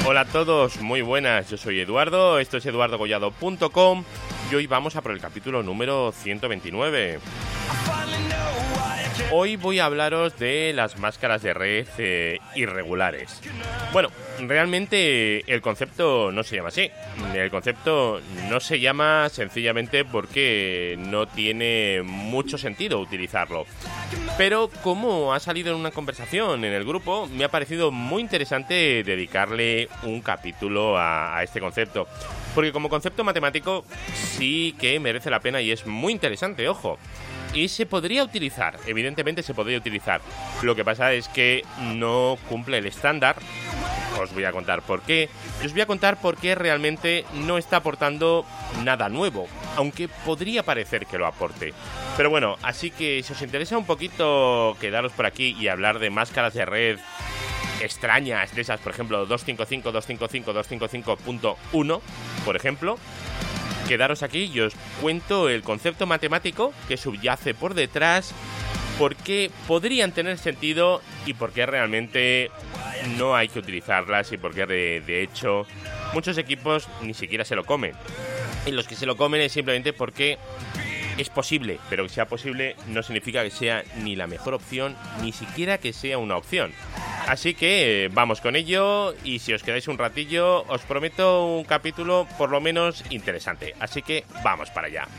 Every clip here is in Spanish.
Hola a todos, muy buenas, yo soy Eduardo, esto es eduardogollado.com y hoy vamos a por el capítulo número 129. Hoy voy a hablaros de las máscaras de red irregulares. Bueno, realmente el concepto no se llama así. El concepto no se llama sencillamente porque no tiene mucho sentido utilizarlo. Pero como ha salido en una conversación en el grupo, me ha parecido muy interesante dedicarle un capítulo a este concepto. Porque como concepto matemático sí que merece la pena y es muy interesante, ojo. Y se podría utilizar, evidentemente se podría utilizar. Lo que pasa es que no cumple el estándar. Os voy a contar por qué. Y os voy a contar por qué realmente no está aportando nada nuevo, aunque podría parecer que lo aporte. Pero bueno, así que si os interesa un poquito quedaros por aquí y hablar de máscaras de red extrañas, de esas, por ejemplo, 255, 255, 255.1, por ejemplo, quedaros aquí y os cuento el concepto matemático que subyace por detrás, por qué podrían tener sentido y por qué realmente no hay que utilizarlas y por qué de hecho muchos equipos ni siquiera se lo comen. Y los que se lo comen es simplemente porque es posible, pero que sea posible no significa que sea ni la mejor opción, ni siquiera que sea una opción. Así que vamos con ello y si os quedáis un ratillo os prometo un capítulo por lo menos interesante. Así que vamos para allá.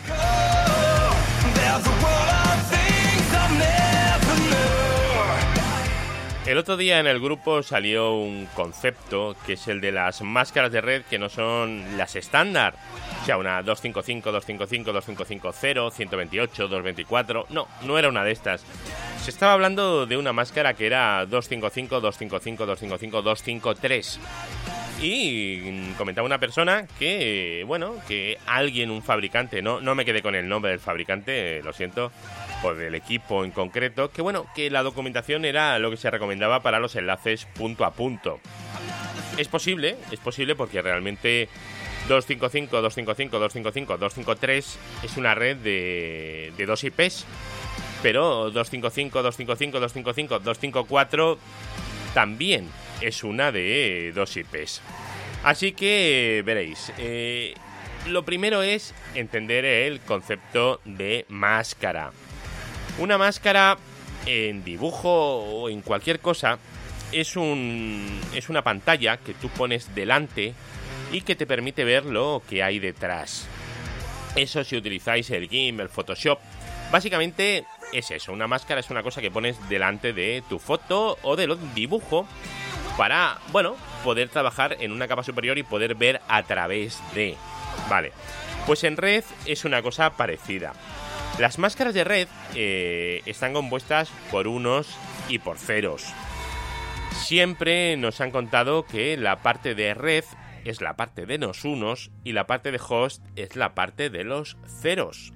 El otro día en el grupo salió un concepto que es el de las máscaras de red que no son las estándar. O sea, una 255, 255, 2550, 128, 224... No era una de estas. Se estaba hablando de una máscara que era 255, 255, 255, 253. Y comentaba una persona que, bueno, que alguien, un fabricante, no me quedé con el nombre del fabricante, lo siento, o del equipo en concreto, que bueno, que la documentación era lo que se recomendaba para los enlaces punto a punto. Es posible porque realmente 255, 255, 255, 253 es una red de dos IPs, pero 255, 255, 255, 254 también es una de dos IPs. Así que veréis, lo primero es entender el concepto de máscara. Una máscara en dibujo o en cualquier cosa es una pantalla que tú pones delante y que te permite ver lo que hay detrás. Eso si utilizáis el GIMP, el Photoshop, básicamente es eso. Una máscara es una cosa que pones delante de tu foto o del dibujo para, bueno, poder trabajar en una capa superior y poder ver a través de. Vale, pues en red es una cosa parecida. Las máscaras de red están compuestas por unos y por ceros. Siempre nos han contado que la parte de red es la parte de los unos y la parte de host es la parte de los ceros.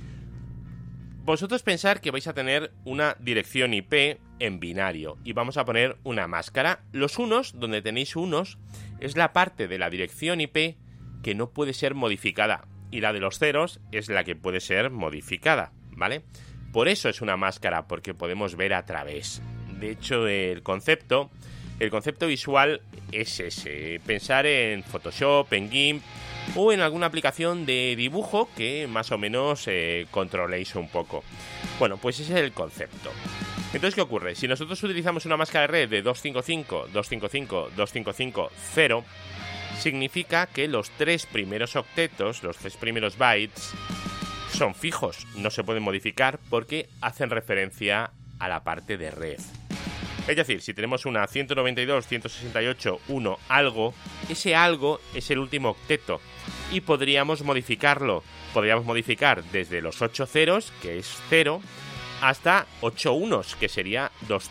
Vosotros pensar que vais a tener una dirección IP en binario y vamos a poner una máscara. Los unos, donde tenéis unos, es la parte de la dirección IP que no puede ser modificada y la de los ceros es la que puede ser modificada, ¿vale? Por eso es una máscara, porque podemos ver a través. De hecho, el concepto visual es ese. Pensar en Photoshop, en GIMP o en alguna aplicación de dibujo que más o menos controléis un poco. Bueno, pues ese es el concepto. Entonces, ¿qué ocurre? Si nosotros utilizamos una máscara de red de 255, 255, 255.0, significa que los tres primeros octetos, los tres primeros bytes, son fijos, no se pueden modificar porque hacen referencia a la parte de red. Es decir, si tenemos una 192, 168, 1 algo, ese algo es el último octeto y podríamos modificarlo. Podríamos modificar desde los 8 ceros, que es 0, hasta 8 unos, que sería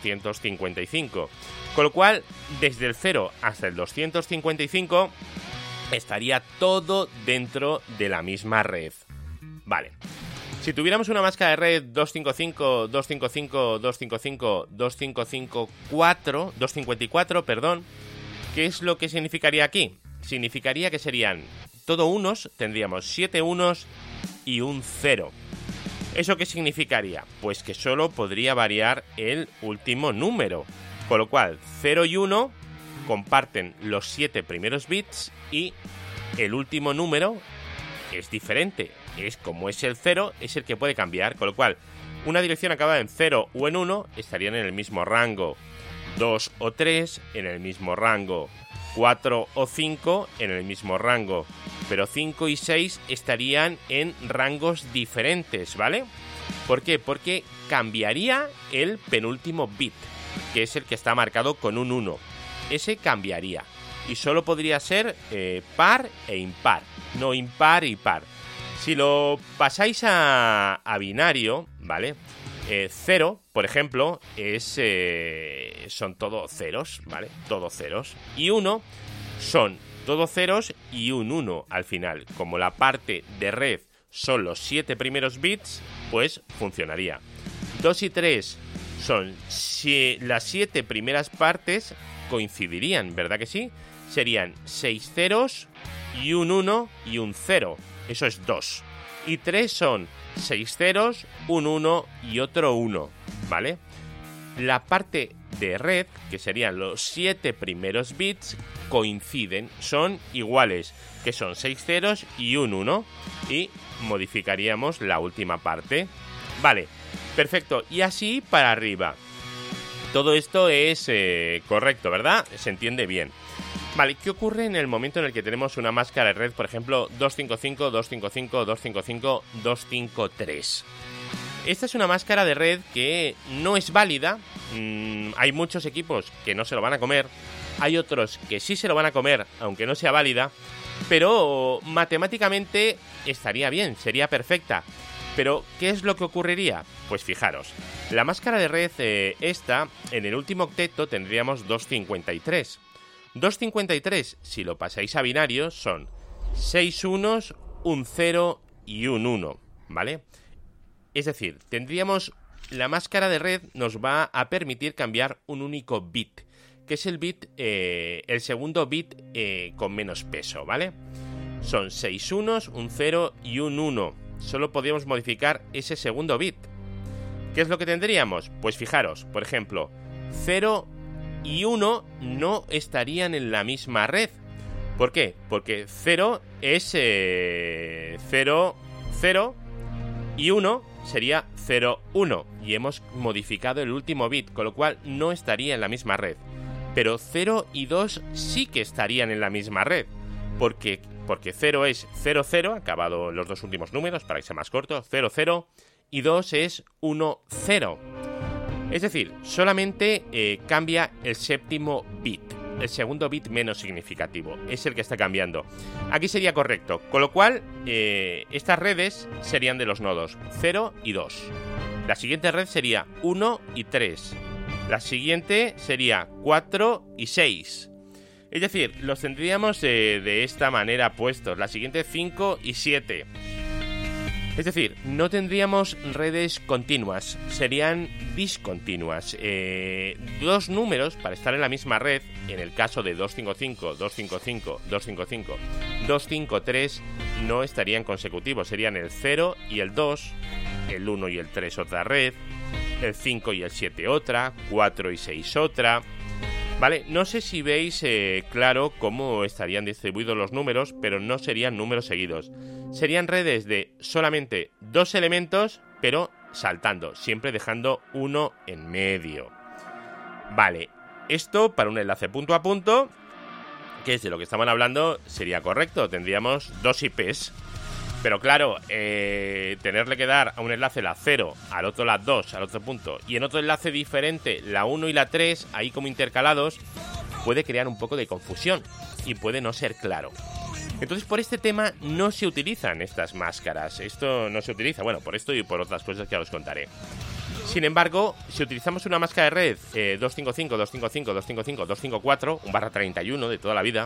255. Con lo cual, desde el 0 hasta el 255 estaría todo dentro de la misma red. Vale. Si tuviéramos una máscara de red 255, 255, 255, 254, perdón, ¿qué es lo que significaría aquí? Significaría que serían todo unos, tendríamos 7 unos y un 0. ¿Eso qué significaría? Pues que solo podría variar el último número. Con lo cual, 0 y 1 comparten los 7 primeros bits y el último número es diferente. Es como es el 0, es el que puede cambiar, con lo cual una dirección acabada en 0 o en 1 estarían en el mismo rango. 2 o 3 en el mismo rango. 4 o 5 en el mismo rango. Pero 5 y 6 estarían en rangos diferentes, ¿vale? ¿Por qué? Porque cambiaría el penúltimo bit, que es el que está marcado con un 1. Ese cambiaría. Y solo podría ser par e impar, no impar y par. Si lo pasáis a binario, ¿vale? 0, por ejemplo, son todo ceros, ¿vale? Todo ceros. Y 1 son todo ceros y un 1 al final. Como la parte de red son los 7 primeros bits, pues funcionaría. 2 y 3 son las 7 primeras partes coincidirían, ¿verdad que sí? Serían 6 ceros y un 1 y un 0. Eso es 2. Y 3 son 6 ceros, un 1 y otro 1, ¿vale? La parte de red, que serían los 7 primeros bits, coinciden, son iguales, que son 6 ceros y un 1. Y modificaríamos la última parte. Vale, perfecto. Y así para arriba. Todo esto es correcto, ¿verdad? Se entiende bien. Vale, ¿qué ocurre en el momento en el que tenemos una máscara de red, por ejemplo, 255, 255, 255, 253? Esta es una máscara de red que no es válida. Hay muchos equipos que no se lo van a comer. Hay otros que sí se lo van a comer, aunque no sea válida. Pero matemáticamente estaría bien, sería perfecta. Pero, ¿qué es lo que ocurriría? Pues fijaros, la máscara de red esta, en el último octeto tendríamos 253. 253, si lo pasáis a binario, son 6 unos, un 0 y un 1, ¿vale? Es decir, tendríamos la máscara de red nos va a permitir cambiar un único bit, que es el bit, el segundo bit con menos peso, ¿vale? Son 6 unos, un 0 y un 1. Solo podríamos modificar ese segundo bit. ¿Qué es lo que tendríamos? Pues fijaros, por ejemplo, 0 y 1 no estarían en la misma red. ¿Por qué? Porque 0 es 0, 0 y 1 sería 0, 1 y hemos modificado el último bit, con lo cual no estaría en la misma red. Pero 0 y 2 sí que estarían en la misma red. Porque 0 es 0, 0, acabado los dos últimos números para que sea más corto, 0, 0 y 2 es 1, 0. Es decir, solamente cambia el séptimo bit. El segundo bit menos significativo es el que está cambiando. Aquí sería correcto, con lo cual estas redes serían de los nodos 0 y 2. La siguiente red sería 1 y 3. La siguiente sería 4 y 6. Es decir, los tendríamos de esta manera puestos. La siguiente 5 y 7. Es decir, no tendríamos redes continuas, serían discontinuas. Dos números para estar en la misma red, en el caso de 255, 255, 255, 253, no estarían consecutivos. Serían el 0 y el 2, el 1 y el 3 otra red, el 5 y el 7 otra, 4 y 6 otra. Vale, no sé si veis claro cómo estarían distribuidos los números, pero no serían números seguidos. Serían redes de solamente dos elementos, pero saltando, siempre dejando uno en medio. Vale, esto para un enlace punto a punto, que es de lo que estaban hablando, sería correcto. Tendríamos dos IPs. Pero claro, tenerle que dar a un enlace la 0, al otro la 2, al otro punto, y en otro enlace diferente la 1 y la 3, ahí como intercalados, puede crear un poco de confusión y puede no ser claro. Entonces, por este tema no se utilizan estas máscaras. Esto no se utiliza, bueno, por esto y por otras cosas que ya os contaré. Sin embargo, si utilizamos una máscara de red 255, 255, 255, 254, un /31 de toda la vida,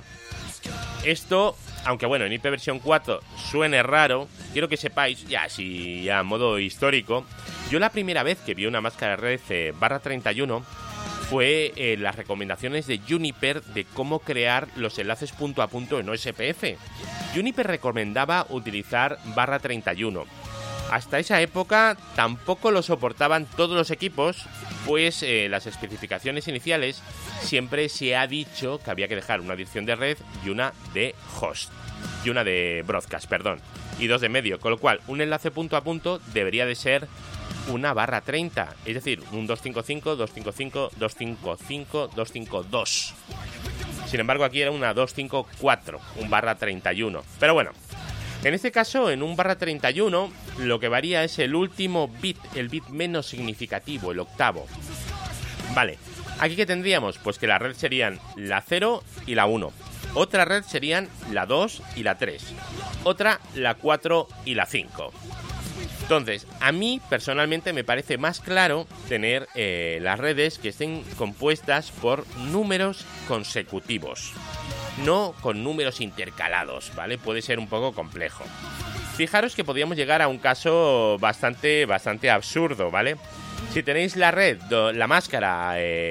esto, aunque bueno, en IP versión 4 suene raro, quiero que sepáis, ya así ya a modo histórico, yo la primera vez que vi una máscara de red /31 fue las recomendaciones de Juniper de cómo crear los enlaces punto a punto en OSPF. Juniper recomendaba utilizar /31. Hasta esa época tampoco lo soportaban todos los equipos, pues las especificaciones iniciales siempre se ha dicho que había que dejar una dirección de red y una de host, y una de broadcast, perdón, y dos de medio, con lo cual un enlace punto a punto debería de ser una /30, es decir, un 255, 255, 255, 252. Sin embargo, aquí era una 254, un /31. Pero bueno, en este caso, en un /31, lo que varía es el último bit, el bit menos significativo, el octavo. Vale, ¿aquí qué tendríamos? Pues que la red serían la 0 y la 1. Otra red serían la 2 y la 3. Otra, la 4 y la 5. Entonces, a mí personalmente me parece más claro tener las redes que estén compuestas por números consecutivos, no con números intercalados, ¿vale? Puede ser un poco complejo. Fijaros que podríamos llegar a un caso bastante absurdo, ¿vale? Si tenéis la red, la máscara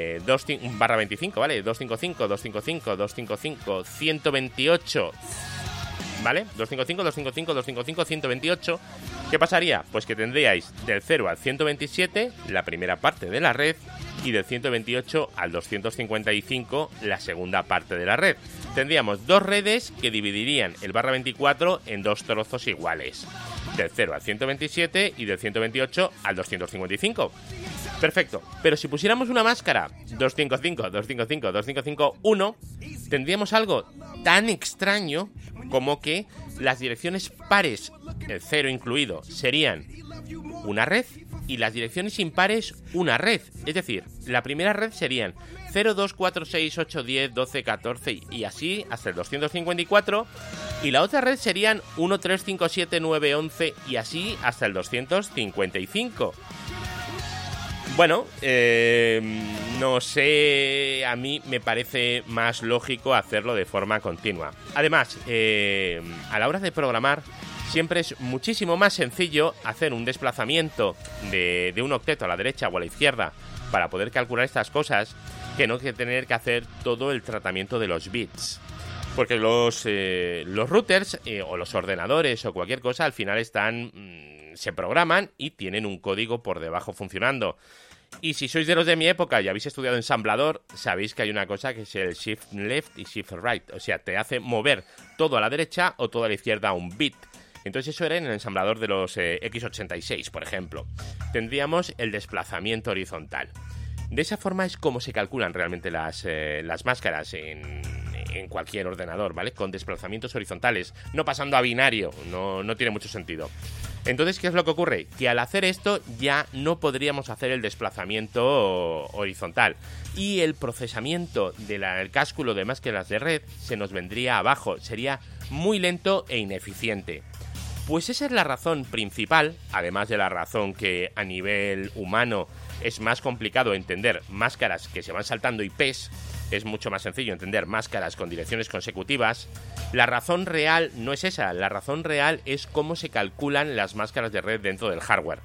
/25, ¿vale? 255, 255, 255, 128... ¿vale? 255, 255, 255, 128. ¿Qué pasaría? Pues que tendríais del 0 al 127 la primera parte de la red y del 128 al 255 la segunda parte de la red. Tendríamos dos redes que dividirían el /24 en dos trozos iguales. Del 0 al 127 y del 128 al 255. Perfecto. Pero si pusiéramos una máscara 255, 255, 255, 1, tendríamos algo tan extraño como que las direcciones pares, el 0 incluido, serían una red y las direcciones impares una red. Es decir, la primera red serían 0, 2, 4, 6, 8, 10, 12, 14 y así hasta el 254. Y la otra red serían 1, 3, 5, 7, 9, 11 y así hasta el 255. Bueno, no sé, a mí me parece más lógico hacerlo de forma continua. Además, a la hora de programar, siempre es muchísimo más sencillo hacer un desplazamiento de un octeto a la derecha o a la izquierda para poder calcular estas cosas que no que tener que hacer todo el tratamiento de los bits. Porque los routers o los ordenadores o cualquier cosa al final se programan y tienen un código por debajo funcionando. Y si sois de los de mi época y habéis estudiado ensamblador, sabéis que hay una cosa que es el shift left y shift right. O sea, te hace mover todo a la derecha o todo a la izquierda un bit. Entonces eso era en el ensamblador de los x86, por ejemplo. Tendríamos el desplazamiento horizontal. De esa forma es como se calculan realmente las máscaras en cualquier ordenador, ¿vale? Con desplazamientos horizontales, no pasando a binario, no tiene mucho sentido. Entonces, ¿qué es lo que ocurre? Que al hacer esto ya no podríamos hacer el desplazamiento horizontal y el procesamiento del cálculo de máscaras de red se nos vendría abajo, sería muy lento e ineficiente. Pues esa es la razón principal, además de la razón que a nivel humano es más complicado entender máscaras que se van saltando IPs, es mucho más sencillo entender máscaras con direcciones consecutivas. La razón real no es esa, la razón real es cómo se calculan las máscaras de red dentro del hardware,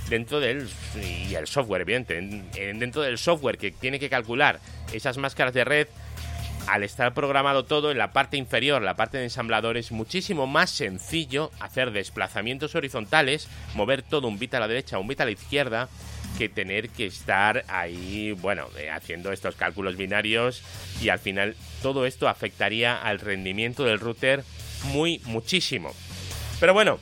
y el software, evidentemente, dentro del software que tiene que calcular esas máscaras de red. Al estar programado todo en la parte inferior, la parte de ensamblador, es muchísimo más sencillo hacer desplazamientos horizontales, mover todo un bit a la derecha, un bit a la izquierda, que tener que estar ahí, bueno, haciendo estos cálculos binarios, y al final todo esto afectaría al rendimiento del router muchísimo. Pero bueno,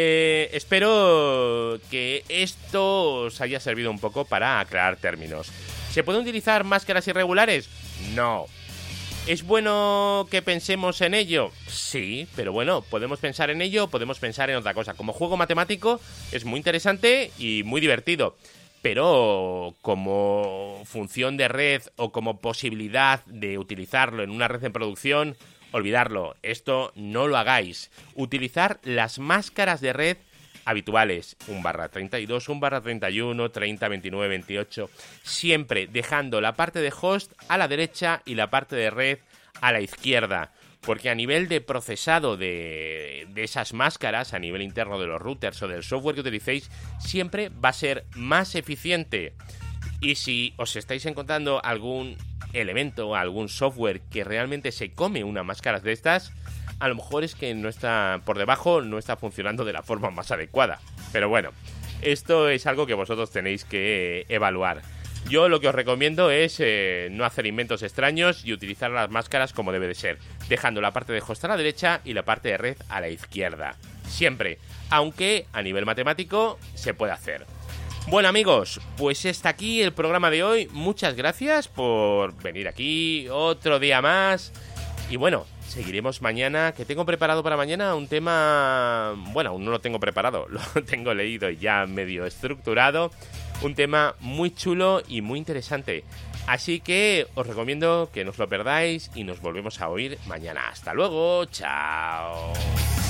espero que esto os haya servido un poco para aclarar términos. ¿Se pueden utilizar máscaras irregulares? No. ¿Es bueno que pensemos en ello? Sí, pero bueno, podemos pensar en ello, podemos pensar en otra cosa. Como juego matemático es muy interesante y muy divertido, pero como función de red o como posibilidad de utilizarlo en una red en producción, olvidarlo. Esto no lo hagáis. Utilizar las máscaras de red habituales, 1/32, 1/31, 30, 29, 28, siempre dejando la parte de host a la derecha y la parte de red a la izquierda, porque a nivel de procesado de esas máscaras, a nivel interno de los routers o del software que utilicéis, siempre va a ser más eficiente. Y si os estáis encontrando algún elemento, algún software que realmente se come una máscara de estas, a lo mejor es que no está por debajo, no está funcionando de la forma más adecuada. Pero bueno, esto es algo que vosotros tenéis que evaluar. Yo lo que os recomiendo es no hacer inventos extraños y utilizar las máscaras como debe de ser, dejando la parte de host a la derecha y la parte de red a la izquierda. Siempre, aunque a nivel matemático se puede hacer. Bueno amigos, pues está aquí el programa de hoy. Muchas gracias por venir aquí otro día más. Y bueno, seguiremos mañana, que tengo preparado para mañana un tema... Bueno, aún no lo tengo preparado, lo tengo leído y ya medio estructurado. Un tema muy chulo y muy interesante. Así que os recomiendo que no os lo perdáis y nos volvemos a oír mañana. Hasta luego, chao.